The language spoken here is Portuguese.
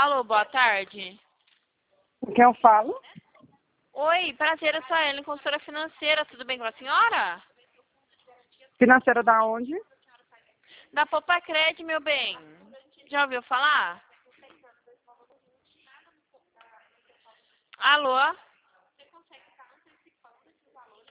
Alô, boa tarde. Com quem eu falo? Oi, prazer, eu sou a Ellen, consultora financeira. Tudo bem com a senhora? Financeira da onde? Da Popacred, meu bem. Já ouviu falar? Alô?